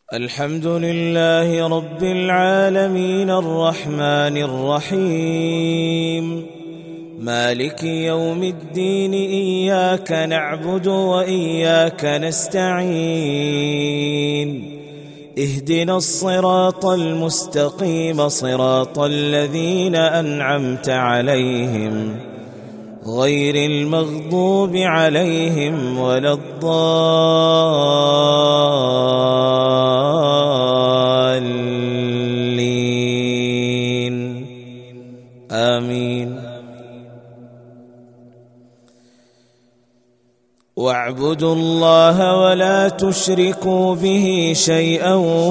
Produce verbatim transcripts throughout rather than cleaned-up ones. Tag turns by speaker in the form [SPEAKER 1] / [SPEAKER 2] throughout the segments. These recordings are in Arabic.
[SPEAKER 1] الحمد لله رب العالمين الرحمن الرحيم مالك يوم الدين، إياك نعبد وإياك نستعين، اهدنا الصراط المستقيم صراط الذين أنعمت عليهم غير المغضوب عليهم ولا الضالين آمين. واعبدوا الله ولا تشركوا به شيئا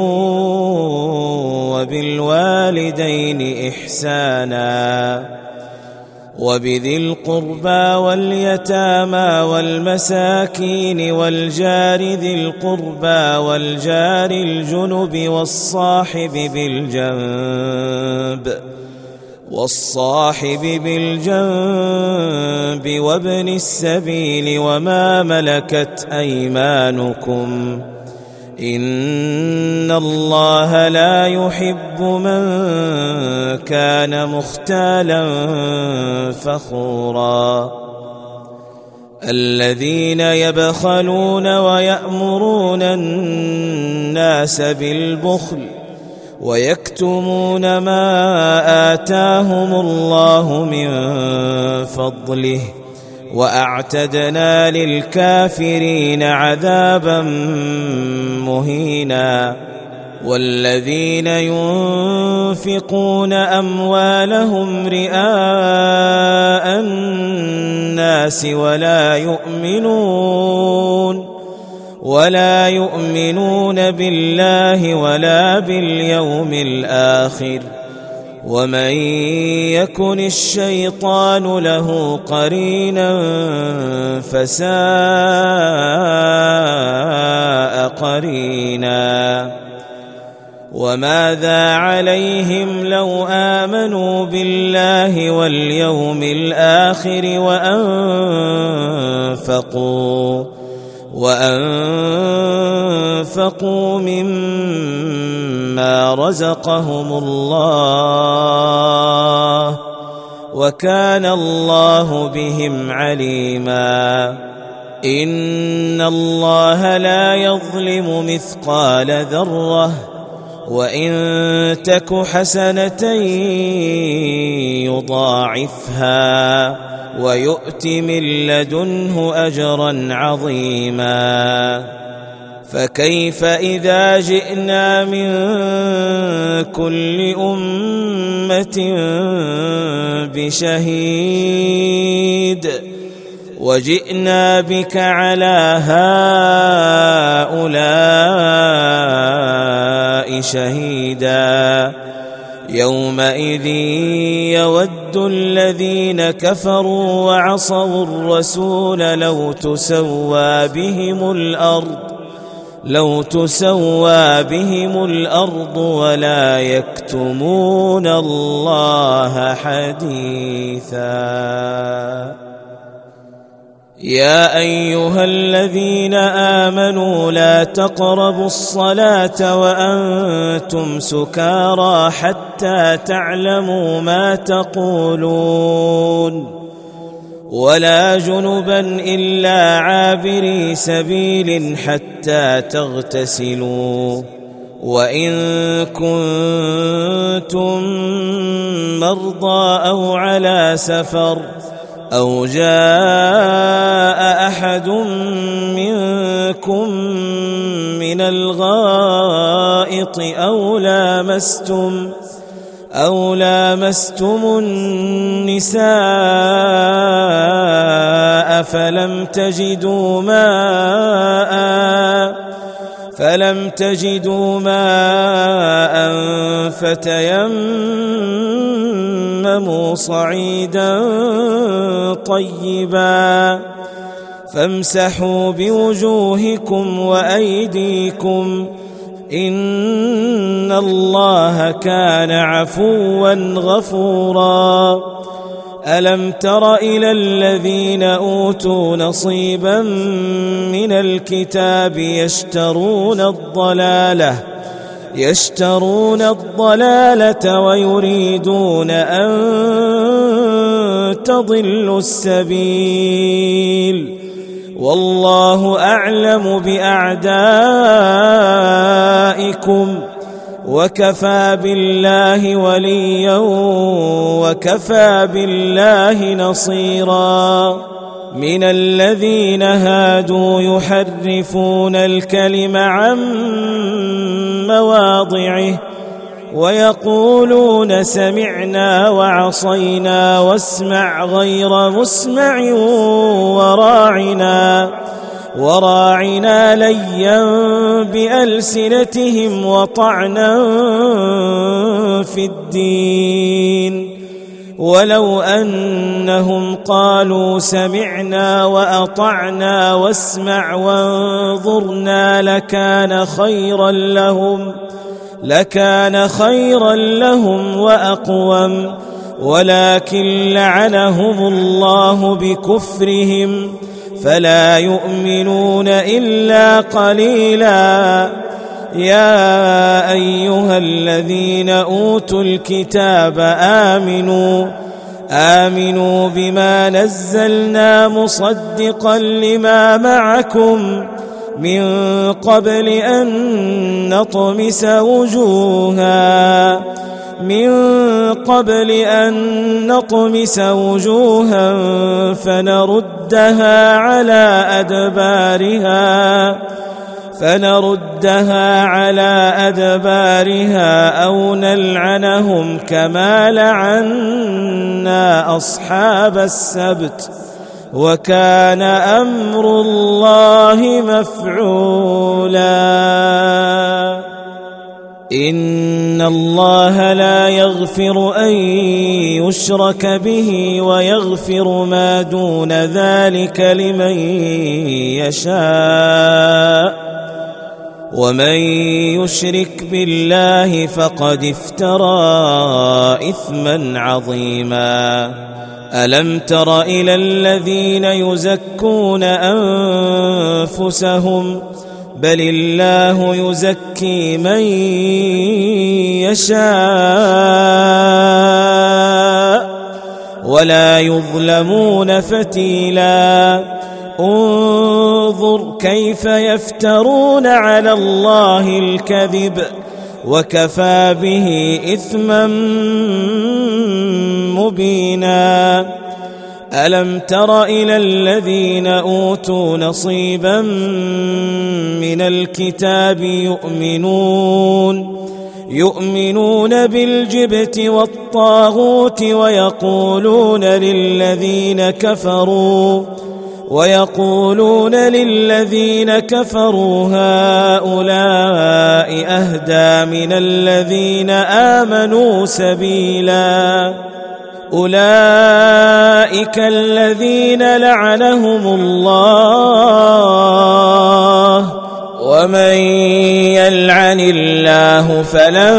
[SPEAKER 1] وبالوالدين إحسانا وبذي القربى واليتامى والمساكين والجار ذي القربى والجار الجنب والصاحب بالجنب والصاحب بالجنب وابن السبيل وما ملكت أيمانكم، إن الله لا يحب من كان مختالا فخورا. الذين يبخلون ويأمرون الناس بالبخل ويكتمون ما آتاهم الله من فضله وأعتدنا للكافرين عذابا مهينا. والذين ينفقون أموالهم رئاء الناس ولا يؤمنون ولا يؤمنون بالله ولا باليوم الآخر، ومن يكن الشيطان له قرينا فساء قرينا. وماذا عليهم لو آمنوا بالله واليوم الآخر وأنفقوا وأنفقوا مما رزقهم الله وكان الله بهم عليما. إن الله لا يظلم مثقال ذرة وإن تك حسنة يضاعفها ويؤت من لدنه أجرا عظيما. فكيف إذا جئنا من كل أمة بشهيد وجئنا بك على هؤلاء شهيدا. يومئذ يود الذين كفروا وعصوا الرسول لو تسوى بهم الأرض لو تسوى بهم الأرض ولا يكتمون الله حديثا. يا أيها الذين آمنوا لا تقربوا الصلاة وأنتم سكارى حتى تعلموا ما تقولون ولا جنبا إلا عابري سبيل حتى تغتسلوا، وإن كنتم مرضى أو على سفر أو جاء أحد منكم من الغائط أو لامستم أو لامستم النساء فلم تجدوا ماء فلم تجدوا ماء فتيمموا صعيدا طيبا فامسحوا بوجوهكم وأيديكم إن الله كان عفوا غفورا. ألم تر إلى الذين أوتوا نصيبا من الكتاب يشترون الضلالة يشترون الضلالة ويريدون أن تضلوا السبيل والله أعلم بأعدائكم وكفى بالله وليا وكفى بالله نصيرا من الذين هادوا يحرفون الكلم عن مواضعه ويقولون سمعنا وعصينا واسمع غير مسمع وراعنا وراعنا ليا بألسنتهم وطعنا في الدين ولو أنهم قالوا سمعنا وأطعنا واسمع وانظرنا لكان خيرا لهم لكان خيرا لهم وأقوم ولكن لعنهم الله بكفرهم فلا يؤمنون إلا قليلا يا أيها الذين أوتوا الكتاب آمنوا آمنوا بما نزلنا مصدقا لما معكم من قبل أن نطمس وجوها من قبل أن نطمس وجوها فنردها على أدبارها فنردها على أدبارها أو نلعنهم كما لعنا أصحاب السبت وكان أمر الله مفعولا إن الله لا يغفر أن يشرك به ويغفر ما دون ذلك لمن يشاء ومن يشرك بالله فقد افترى إثما عظيما ألم تر إلى الذين يزكون أنفسهم بل الله يزكي من يشاء ولا يظلمون فتيلا انظر كيف يفترون على الله الكذب وكفى به إثما مبينا ألم تر إلى الذين أوتوا نصيبا من الكتاب يؤمنون يؤمنون بالجبت والطاغوت ويقولون للذين كفروا ويقولون للذين كفروا هؤلاء أهدى من الذين آمنوا سبيلا أولئك الذين لعنهم الله ومن يلعن الله فلن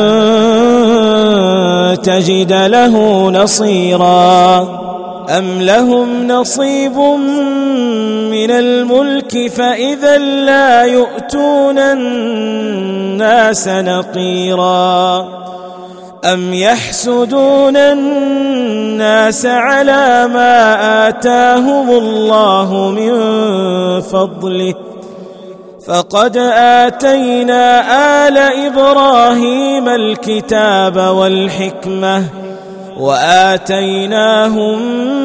[SPEAKER 1] تجد له نصيرا أم لهم نصيب من الملك فإذا لا يؤتون الناس نقيرا أم يحسدون الناس على ما آتاهم الله من فضله فقد آتينا آل إبراهيم الكتاب والحكمة وآتيناهم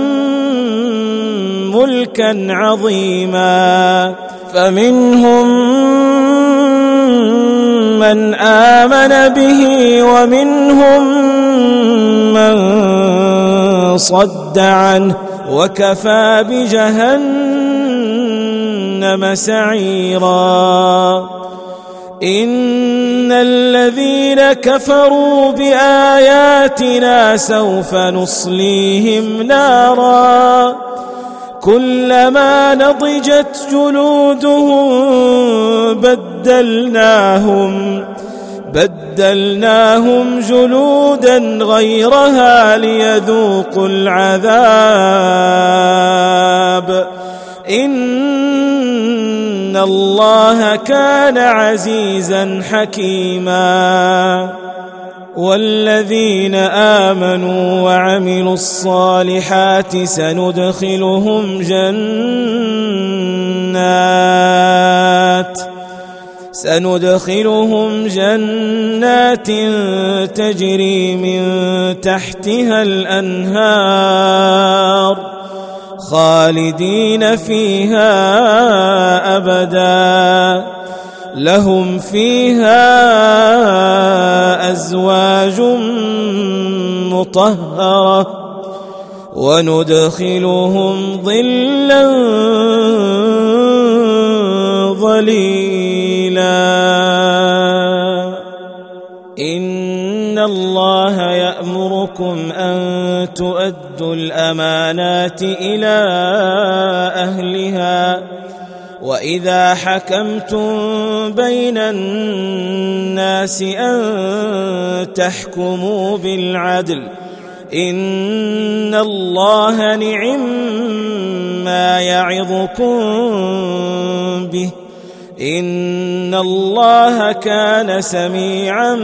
[SPEAKER 1] ملكا عظيما فمنهم من آمن به ومنهم من صد عنه وكفى بجهنم سعيرا إن الذين كفروا بآياتنا سوف نصليهم نارا كلما نضجت جلودهم بدلناهم بدلناهم جلودا غيرها ليذوقوا العذاب إن الله كان عزيزا حكيما والذين آمنوا وعملوا الصالحات سندخلهم جنات سندخلهم جنات تجري من تحتها الأنهار خالدين فيها أبدا لهم فيها أزواج مطهرة وندخلهم ظلا ظليلا إن الله يأمركم أن تؤدوا الأمانات إلى أهلها وإذا حكمتم بين الناس أن تحكموا بالعدل إن الله نعم ما يعظكم به إن الله كان سميعا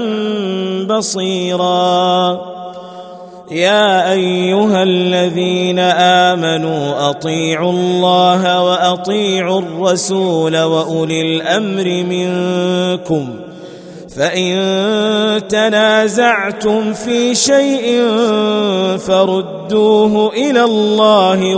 [SPEAKER 1] بصيرا يا أيها الذين آمنوا أطيعوا الله وأطيعوا الرسول وأولي الأمر منكم فإن تنازعتم في شيء فردوه إلى الله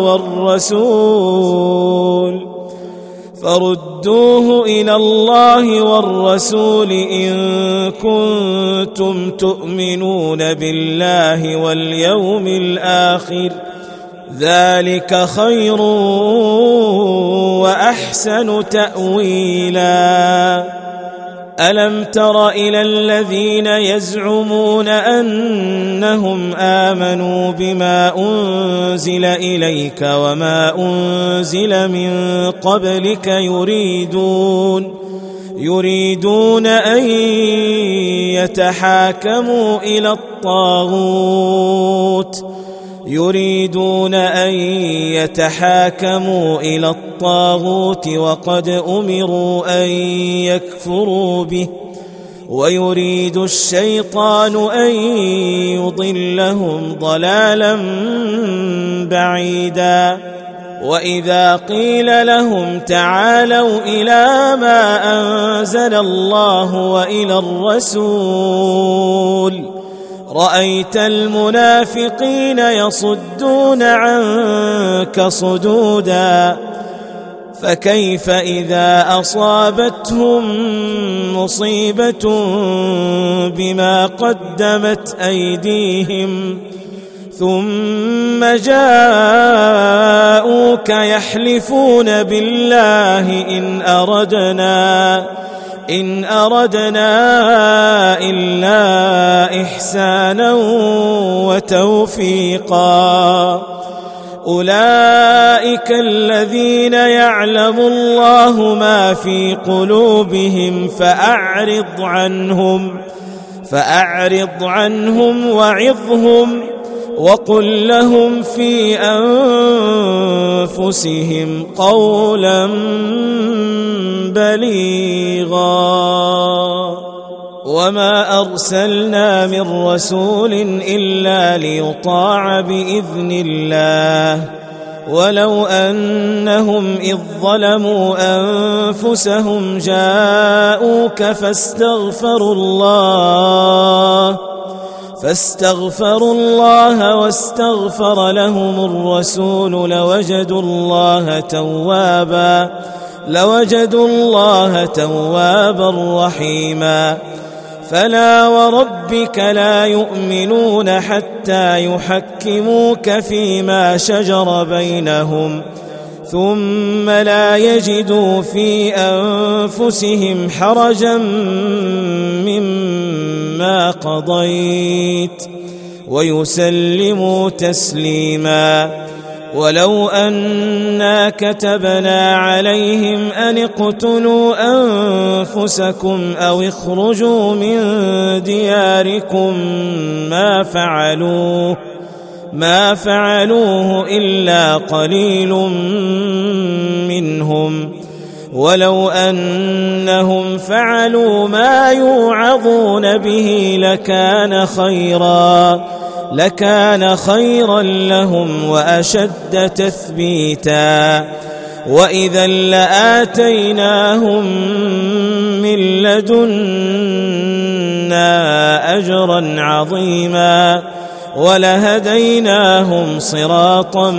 [SPEAKER 1] والرسول فردوه إلى الله والرسول إن كنتم تؤمنون بالله واليوم الآخر ذلك خير وأحسن تأويلا ألم تر إلى الذين يزعمون أنهم آمنوا بما أنزل إليك وما أنزل من قبلك يريدون يريدون أن يتحاكموا إلى الطاغوت يريدون أن يتحاكموا إلى الطاغوت وقد أمروا أن يكفروا به ويريد الشيطان أن يضلهم ضلالا بعيدا وإذا قيل لهم تعالوا إلى ما أنزل الله وإلى الرسول رأيت المنافقين يصدون عنك صدودا فكيف إذا أصابتهم مصيبة بما قدمت أيديهم ثم جاءوك يحلفون بالله إن أردنا إن أردنا إلا إحسانا وتوفيقا أولئك الذين يعلم الله ما في قلوبهم فأعرض عنهم فأعرض عنهم وعظهم وقل لهم في أنفسهم قولا بليغا وما أرسلنا من رسول إلا ليطاع بإذن الله ولو أنهم إذ ظلموا أنفسهم جاءوك فاستغفروا الله فاستغفروا الله واستغفر لهم الرسول لوجدوا الله توابا لوجدوا الله توابا رحيما فلا وربك لا يؤمنون حتى يحكموك فيما شجر بينهم ثم لا يجدوا في أنفسهم حرجا مما قضيت ويسلموا تسليما ولو أنا كتبنا عليهم أن اقتلوا أنفسكم أو اخرجوا من دياركم ما فعلوه ما فعلوه إلا قليل منهم ولو أنهم فعلوا ما يوعظون به لكان خيرا لكان خيرا لهم وأشد تثبيتا وإذا لآتيناهم من لدنا أجرا عظيما ولهديناهم صراطا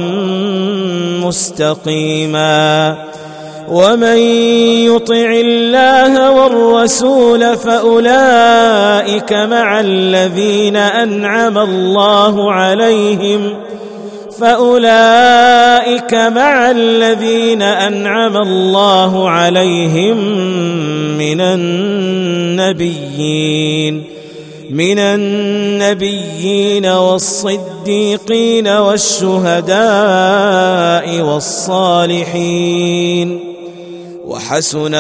[SPEAKER 1] مستقيما ومن يطع الله والرسول فأولئك مع الذين أنعم الله عليهم فأولئك مع الذين أنعم الله عليهم من النبيين من النبيين والصديقين والشهداء والصالحين وحسن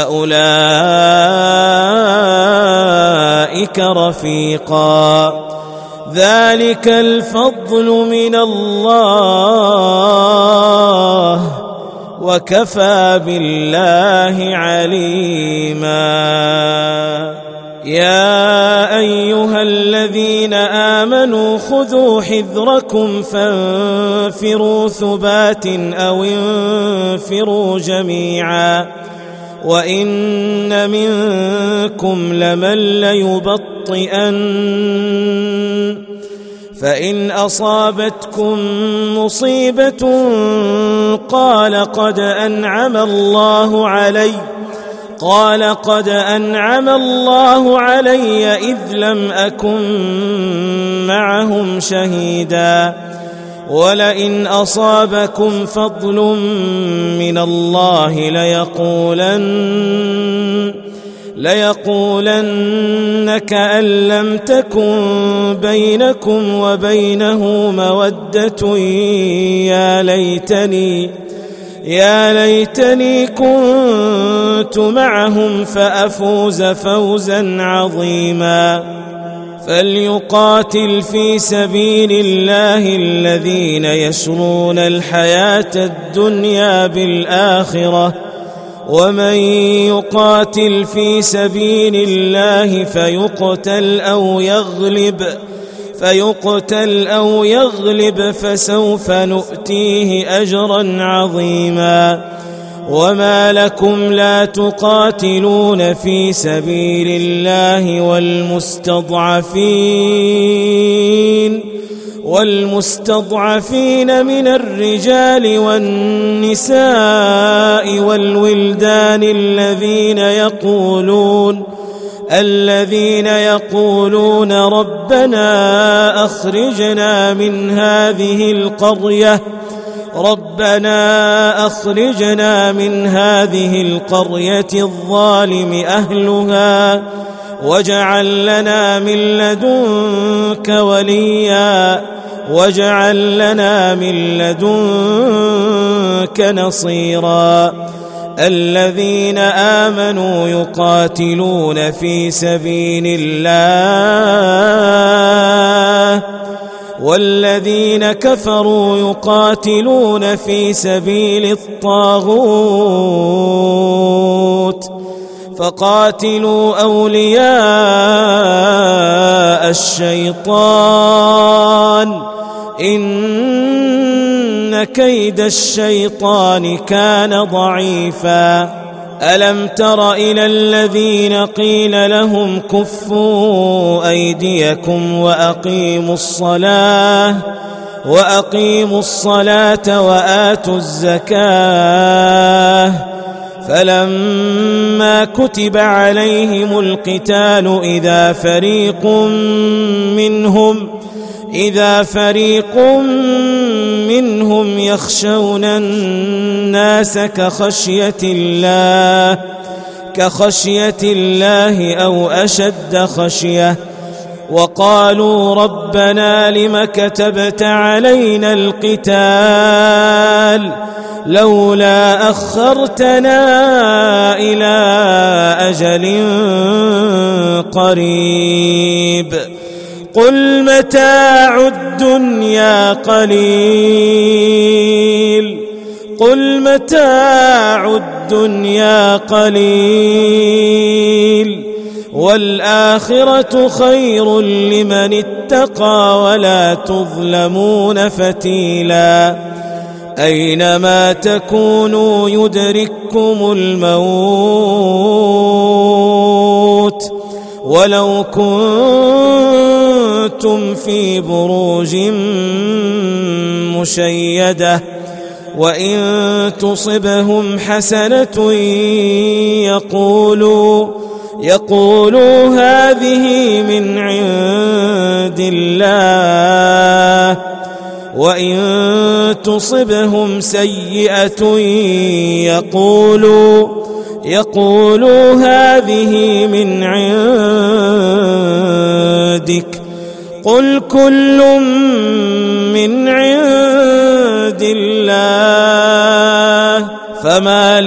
[SPEAKER 1] أولئك رفيقا ذلك الفضل من الله وكفى بالله عليما يا أيها الذين آمنوا خذوا حذركم فانفروا ثبات أو انفروا جميعا وإن منكم لمن ليبطئن فإن أصابتكم مصيبة قال قد أنعم الله علي قال قد أنعم الله علي إذ لم أكن معهم شهيدا ولئن أصابكم فضل من الله ليقولن ليقولن كأن لم تكن بينكم وبينه مودة يا ليتني يا ليتني كنت معهم فأفوز فوزا عظيما فليقاتل في سبيل الله الذين يشرون الحياة الدنيا بالآخرة ومن يقاتل في سبيل الله فيقتل أو يغلب فيقتل أو يغلب فسوف نؤتيه أجرا عظيما وما لكم لا تقاتلون في سبيل الله والمستضعفين والمستضعفين من الرجال والنساء والولدان الذين يقولون الذين يقولون ربنا أخرجنا من هذه القرية ربنا أخرجنا من هذه القرية الظالم أهلها واجعل لنا من لدنك وليا واجعل لنا من لدنك نصيرا الذين آمنوا يقاتلون في سبيل الله والذين كفروا يقاتلون في سبيل الطاغوت فقاتلوا أولياء الشيطان إن كيد الشيطان كان ضعيفا ألم تر إلى الذين قيل لهم كفوا أيديكم وأقيموا الصلاة وأقيموا الصلاة وآتوا الزكاة فلما كتب عليهم القتال إذا فريق منهم إذا فريق منهم يخشون الناس كخشية الله كخشية الله أو أشد خشية وقالوا ربنا لم كتبت علينا القتال لولا أخرتنا إلى أجل قريب قل متاع الدنيا قليل قل متاع الدنيا قليل والآخرة خير لمن اتقى ولا تظلمون فتيلا أينما تكونوا يدرككم الموت ولو كنتم في بروج مشيدة وإن تصبهم حسنة يقولوا يقولوا هذه من عند الله وإن تصبهم سيئة يقولوا يقولوا هذه من عندك قل كل من عند الله فما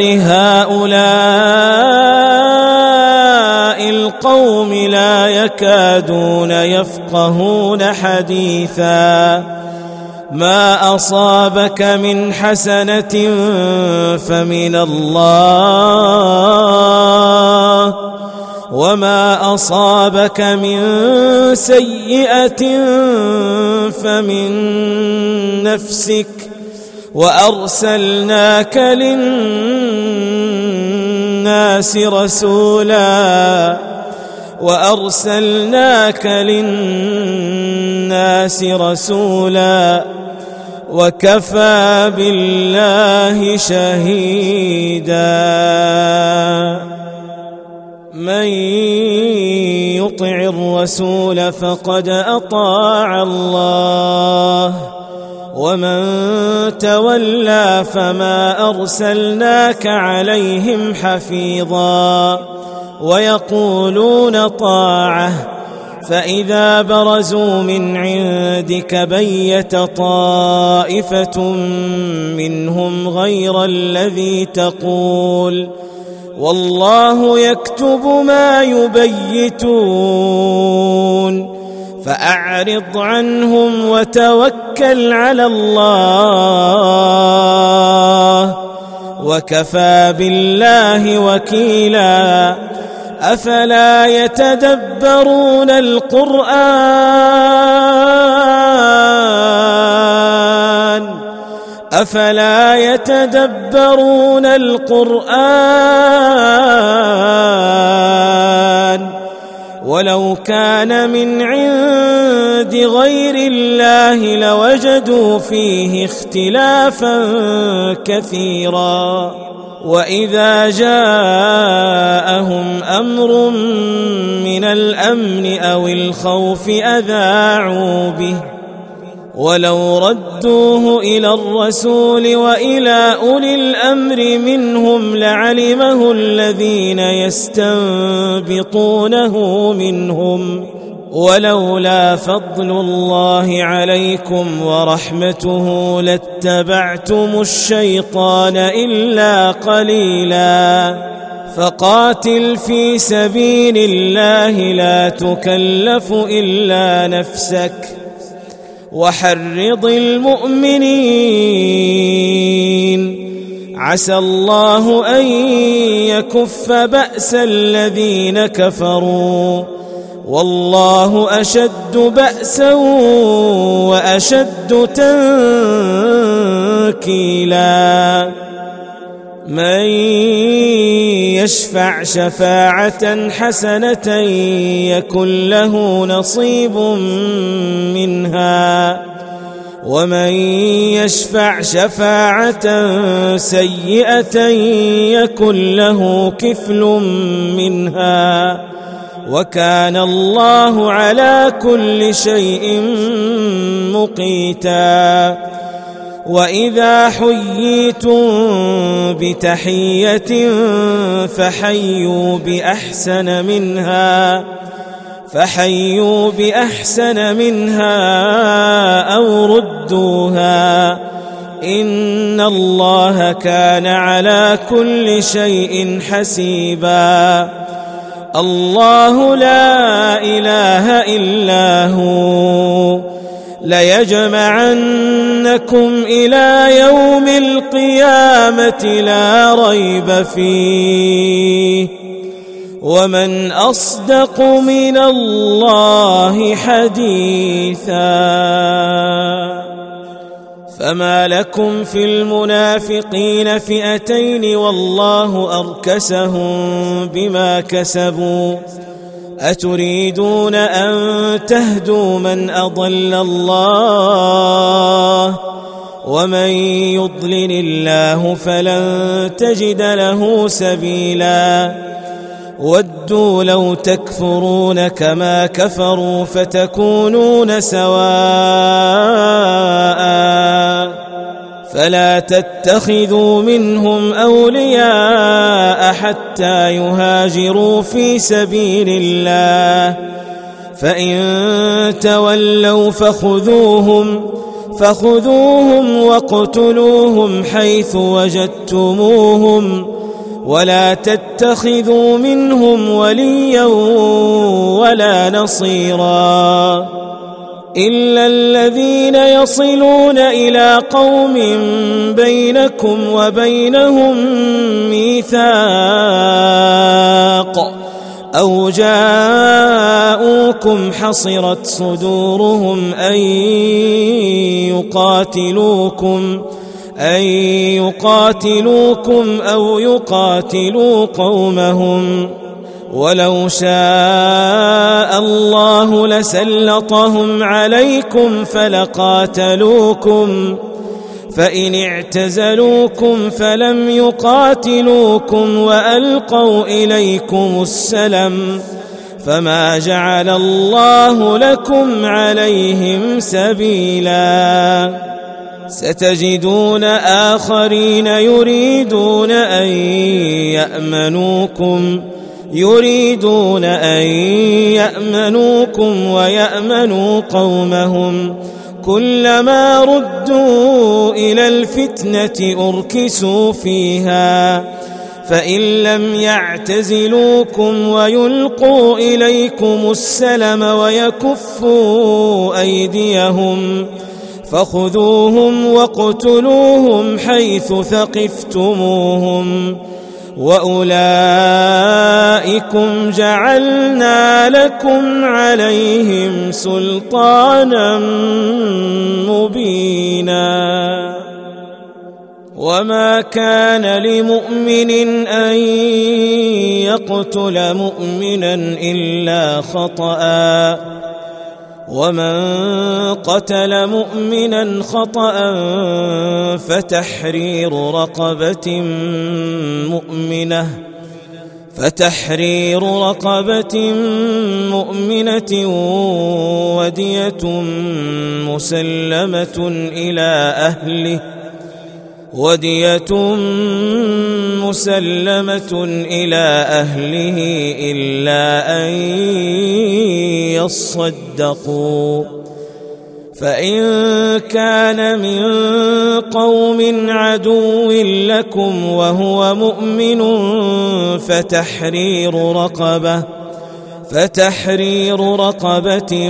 [SPEAKER 1] لهؤلاء القوم لا يكادون يفقهون حديثا ما أصابك من حسنة فمن الله وما أصابك من سيئة فمن نفسك وأرسلناك للناس رسولا وأرسلناك للناس رسولا وكفى بالله شهيدا من يطع الرسول فقد أطاع الله ومن تولى فما أرسلناك عليهم حفيظا ويقولون طاعة فإذا برزوا من عندك بيت طائفة منهم غير الذي تقول والله يكتب ما يبيتون فأعرض عنهم وتوكل على الله وكفى بالله وكيلا أفلا يتدبرون القرآن أفلا يتدبرون القرآن ولو كان من عند غير الله لوجدوا فيه اختلافا كثيرا وإذا جاءهم أمر من الأمن أو الخوف أذاعوا به ولو ردوه إلى الرسول وإلى أولي الأمر منهم لعلمه الذين يستنبطونه منهم ولولا فضل الله عليكم ورحمته لاتبعتم الشيطان إلا قليلا فقاتل في سبيل الله لا تكلف إلا نفسك وحرض المؤمنين عسى الله أن يكف بأس الذين كفروا والله أشد بأسا وأشد تنكيلا من يشفع شفاعة حسنة يكن له نصيب منها ومن يشفع شفاعة سيئة يكن له كفل منها وكان الله على كل شيء مقيتا وإذا حييتم بتحية فحيوا بأحسن منها فحيوا بأحسن منها أو ردوها إن الله كان على كل شيء حسيبا. الله لا إله إلا هو ليجمعنكم إلى يوم القيامة لا ريب فيه ومن أصدق من الله حديثا. فما لكم في المنافقين فئتين والله أركسهم بما كسبوا أتريدون أن تهدوا من أضل الله ومن يضلل الله فلن تجد له سبيلا. ودوا لو تكفرون كما كفروا فتكونون سواء فلا تتخذوا منهم أولياء حتى يهاجروا في سبيل الله فإن تولوا فخذوهم فخذوهم واقتلوهم حيث وجدتموهم ولا تتخذوا منهم وليا ولا نصيرا إلا الذين يصلون إلى قوم بينكم وبينهم ميثاق أو جاءوكم حصرت صدورهم أن يقاتلوكم أن يقاتلوكم أو يقاتلوا قومهم ولو شاء الله لسلطهم عليكم فلقاتلوكم فإن اعتزلوكم فلم يقاتلوكم وألقوا إليكم السلم فما جعل الله لكم عليهم سبيلا. ستجدون آخرين يريدون أن يأمنوكم يريدون أن يأمنوكم ويأمنوا قومهم كلما ردوا إلى الفتنة أركسوا فيها فإن لم يعتزلوكم ويلقوا إليكم السلم ويكفوا أيديهم فخذوهم واقتلوهم حيث ثقفتموهم وأولئكم جعلنا لكم عليهم سلطانا مبينا. وما كان لمؤمن أن يقتل مؤمنا إلا خطأ ومن قتل مؤمنا خطأ فتحرير رقبة مؤمنة فتحرير رقبة مؤمنة ودية مسلمة إلى أهله ودية مسلمة إلى أهله إلا أن يصدقوا فإن كان من قوم عدو لكم وهو مؤمن فتحرير رقبة فتحرير رقبة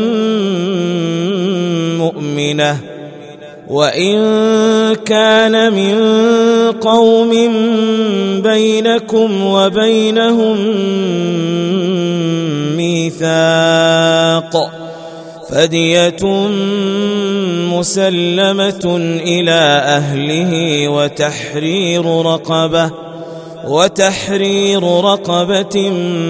[SPEAKER 1] مؤمنة وإن كان من قوم بينكم وبينهم ميثاق فدية مسلمة إلى أهله وتحرير رقبة وتحرير رقبة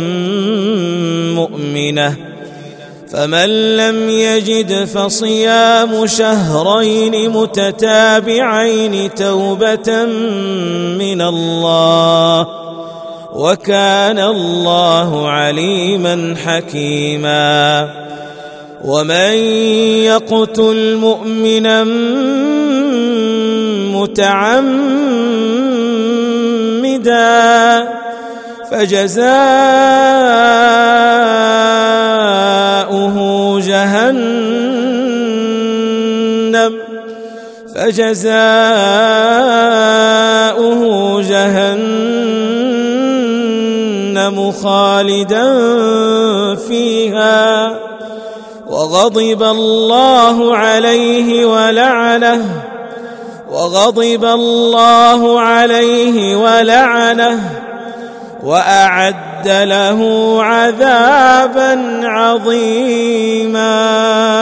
[SPEAKER 1] مؤمنة فمن لم يجد فصيام شهرين متتابعين توبة من الله وكان الله عليما حكيما. ومن يقتل مؤمنا متعمدا فجزاؤه جهنم فجزاؤه جهنم خالدا فيها وغضب الله عليه ولعنه وغضب الله عليه ولعنه وأعد له عذابا عظيما.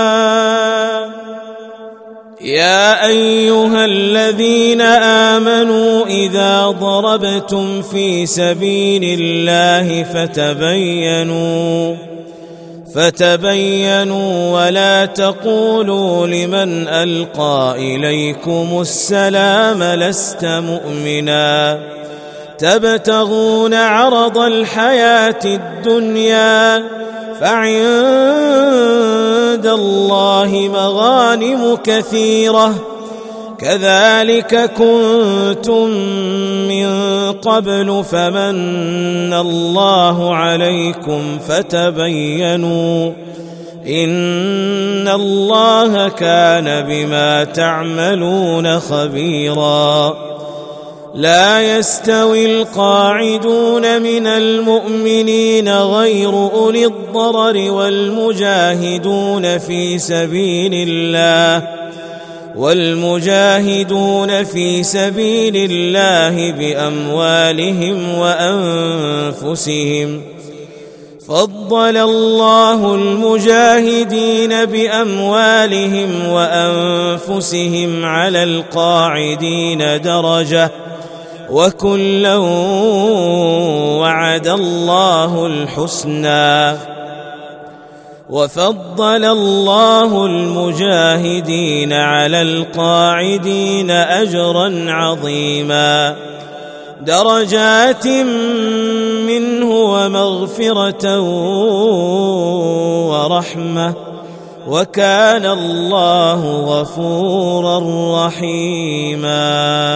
[SPEAKER 1] يا أيها الذين آمنوا إذا ضربتم في سبيل الله فتبينوا فتبينوا ولا تقولوا لمن ألقى إليكم السلام لست مؤمنا تبتغون عرض الحياة الدنيا فعند الله مغانم كثيرة كذلك كنتم من قبل فمن الله عليكم فتبينوا إن الله كان بما تعملون خبيرا. لا يستوي القاعدون من المؤمنين غير أولي الضرر والمجاهدون في سبيل الله والمجاهدون في سبيل الله بأموالهم وأنفسهم فضل الله المجاهدين بأموالهم وأنفسهم على القاعدين درجة وكلا وعد الله الحسنى وفضل الله المجاهدين على القاعدين أجرا عظيما درجات منه ومغفرة ورحمة وكان الله غفورا رحيما.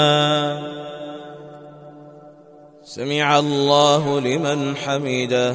[SPEAKER 1] سمع الله لمن حمده.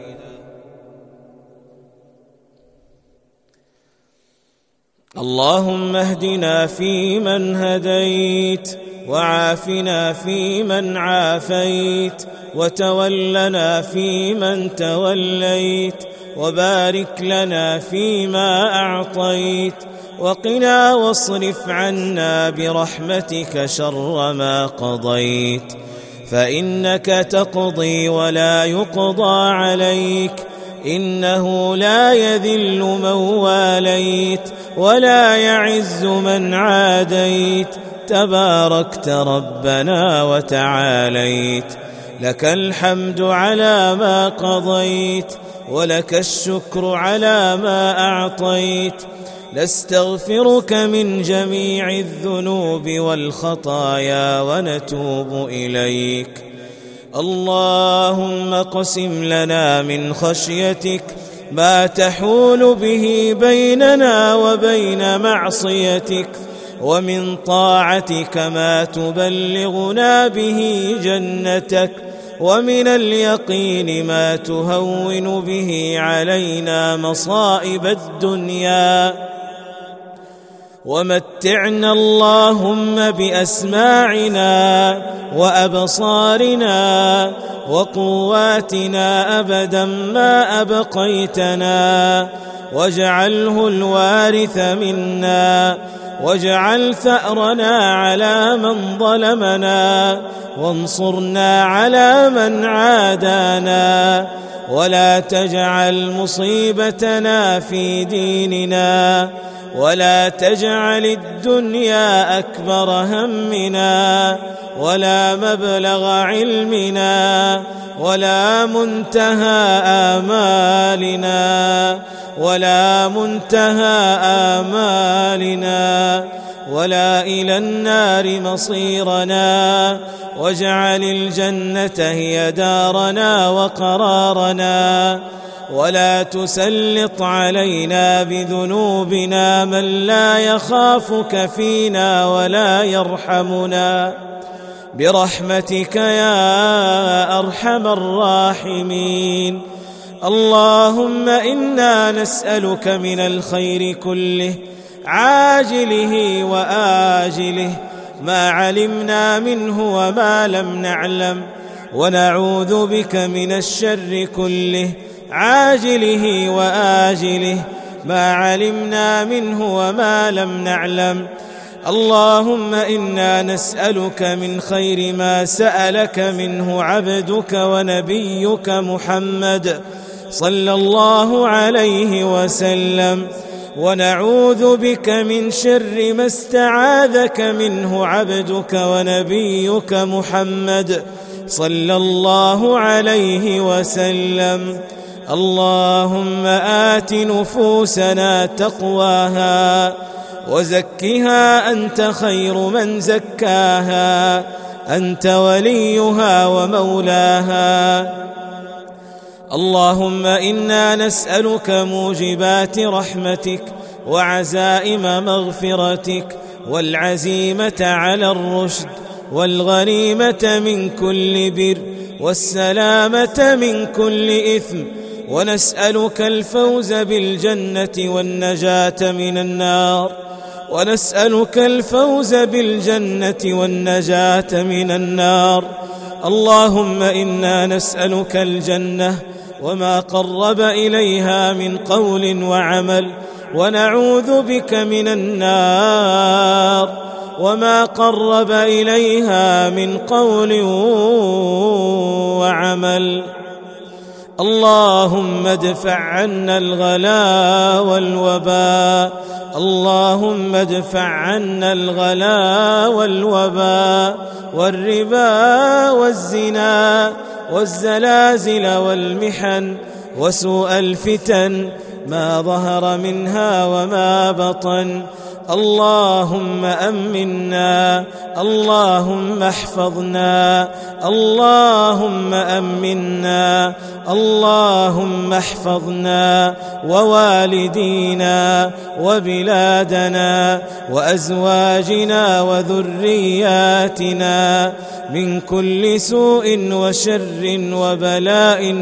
[SPEAKER 1] اللهم اهدنا فيمن هديت وعافنا فيمن عافيت وتولنا فيمن توليت وبارك لنا فيما أعطيت وقنا واصرف عنا برحمتك شر ما قضيت فإنك تقضي ولا يقضى عليك إنه لا يذل من واليت ولا يعز من عاديت تباركت ربنا وتعاليت لك الحمد على ما قضيت ولك الشكر على ما أعطيت نستغفرك من جميع الذنوب والخطايا ونتوب إليك. اللهم قسم لنا من خشيتك ما تحول به بيننا وبين معصيتك ومن طاعتك ما تبلغنا به جنتك ومن اليقين ما تهون به علينا مصائب الدنيا ومتعنا اللهم بأسماعنا وأبصارنا وقواتنا أبدا ما أبقيتنا واجعله الوارث منا واجعل ثأرنا على من ظلمنا وانصرنا على من عادانا ولا تجعل مصيبتنا في ديننا ولا تجعل الدنيا أكبر همنا ولا مبلغ علمنا ولا منتهى آمالنا ولا منتهى آمالنا ولا إلى النار مصيرنا واجعل الجنة هي دارنا وقرارنا ولا تسلط علينا بذنوبنا من لا يخافك فينا ولا يرحمنا برحمتك يا أرحم الراحمين. اللهم إنا نسألك من الخير كله عاجله وآجله ما علمنا منه وما لم نعلم، ونعوذ بك من الشر كله عاجله وآجله ما علمنا منه وما لم نعلم. اللهم إنا نسألك من خير ما سألك منه عبدك ونبيك محمد صلى الله عليه وسلم، ونعوذ بك من شر ما استعاذك منه عبدك ونبيك محمد صلى الله عليه وسلم. اللهم آت نفوسنا تقواها وزكها أنت خير من زكاها، أنت وليها ومولاها. اللهم إنا نسألك موجبات رحمتك وعزائم مغفرتك والعزيمة على الرشد والغنيمة من كل بر والسلامة من كل إثم، ونسألك الفوز بالجنة والنجاة من النار ونسألك الفوز بالجنة والنجاة من النار. اللهم إنا نسألك الجنة وما قرب إليها من قول وعمل، ونعوذ بك من النار وما قرب إليها من قول وعمل. اللهم ادفع عنا الغلا والوباء، اللهم ادفع عنا الغلا والوباء والربا والزنا والزلازل والمحن وسوء الفتن ما ظهر منها وما بطن. اللهم أمنا، اللهم احفظنا، اللهم أمنا، اللهم احفظنا ووالدينا وبلادنا وأزواجنا وذرياتنا من كل سوء وشر وبلاء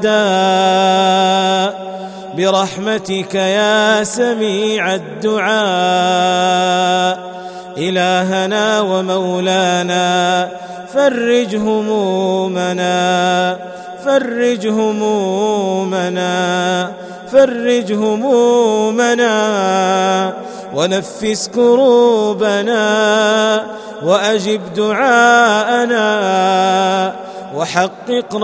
[SPEAKER 1] وداء برحمتك يا سميع الدعاء. إلهنا ومولانا فرج همومنا، فرج همومنا، فرج همومنا، ونفس كروبنا، وأجب دعاءنا، وحقق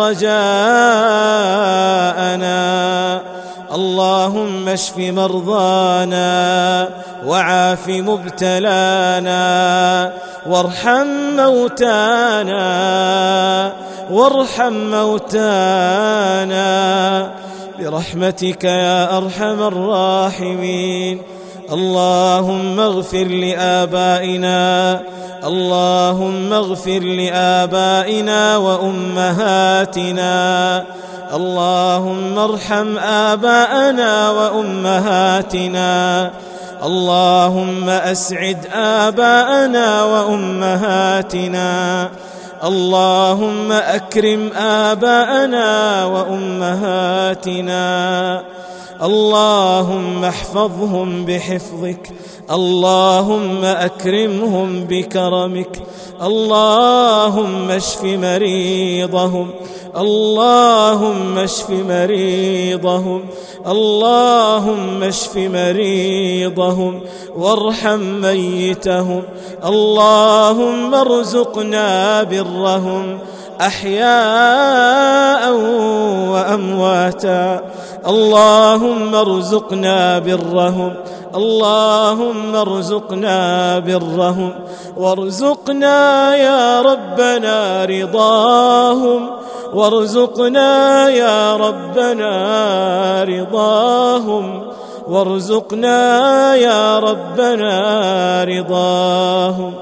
[SPEAKER 1] رجاءنا. اللهم اشف مرضانا وعاف مبتلانا، وارحم موتانا، وارحم موتانا برحمتك يا أرحم الراحمين. اللهم اغفر لآبائنا، اللهم اغفر لآبائنا وأمهاتنا، اللهم ارحم آباءنا وأمهاتنا، اللهم أسعد آباءنا وأمهاتنا، اللهم أكرم آباءنا وأمهاتنا، اللهم احفظهم بحفظك، اللهم أكرمهم بكرمك، اللهم اشف مريضهم، اللهم اشف مريضهم، اللهم اشف مريضهم، وارحم ميتهم، اللهم ارزقنا برهم أحياء وأمواتا، اللهم ارزقنا برهم، اللهم ارزقنا برهم، وارزقنا يا ربنا رضاهم، وارزقنا يا ربنا رضاهم، وارزقنا يا ربنا رضاهم.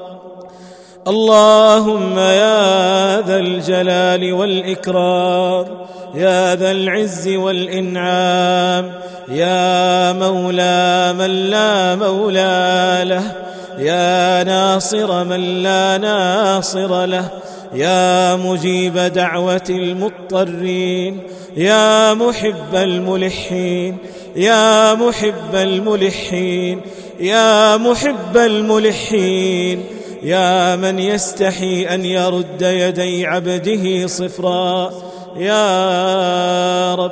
[SPEAKER 1] اللهم يا ذا الجلال والإكرام، يا ذا العز والإنعام، يا مولى من لا مولى له، يا ناصر من لا ناصر له، يا مجيب دعوة المضطرين، يا محب الملحين، يا محب الملحين، يا محب الملحين، يا من يستحي أن يرد يدي عبده صفرا. يا رب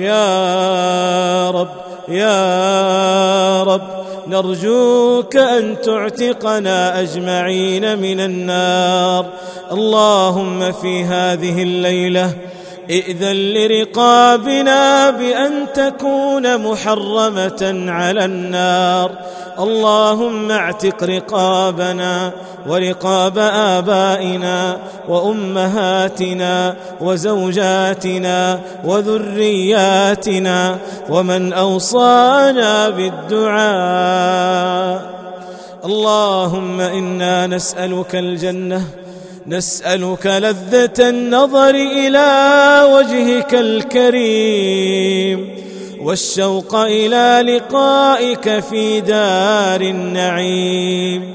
[SPEAKER 1] يا رب يا رب، نرجوك أن تعتقنا أجمعين من النار. اللهم في هذه الليلة ائذن لرقابنا بأن تكون محرمة على النار. اللهم اعتق رقابنا ورقاب آبائنا وأمهاتنا وزوجاتنا وذرياتنا ومن أوصانا بالدعاء. اللهم إنا نسألك الجنة، نسألك لذة النظر إلى وجهك الكريم والشوق إلى لقائك في دار النعيم.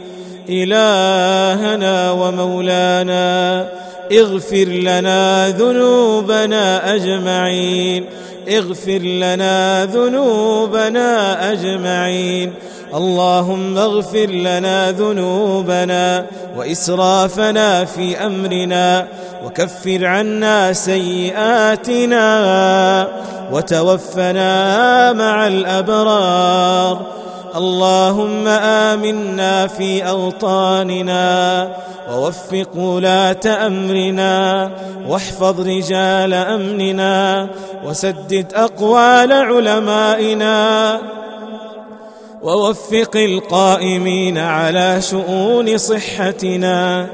[SPEAKER 1] إلهنا ومولانا، اغفر لنا ذنوبنا أجمعين، اغفر لنا ذنوبنا أجمعين. اللهم اغفر لنا ذنوبنا وإسرافنا في أمرنا، وكفر عنا سيئاتنا، وتوفنا مع الأبرار. اللهم آمنا في أوطاننا، ووفق ولاة أمرنا، واحفظ رجال أمننا، وسدد أقوال علمائنا، ووفق القائمين على شؤون صحتنا.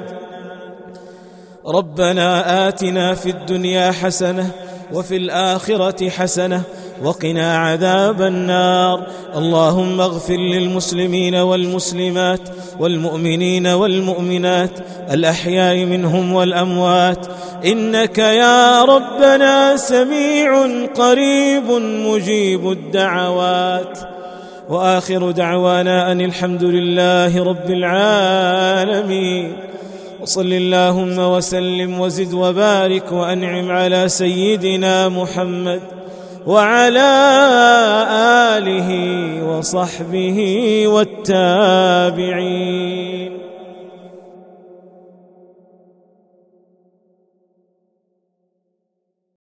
[SPEAKER 1] ربنا آتنا في الدنيا حسنة وفي الآخرة حسنة وقنا عذاب النار. اللهم اغفر للمسلمين والمسلمات والمؤمنين والمؤمنات الأحياء منهم والأموات، إنك يا ربنا سميع قريب مجيب الدعوات. وآخر دعوانا أن الحمد لله رب العالمين، وصل اللهم وسلم وزد وبارك وأنعم على سيدنا محمد وعلى آله وصحبه والتابعين.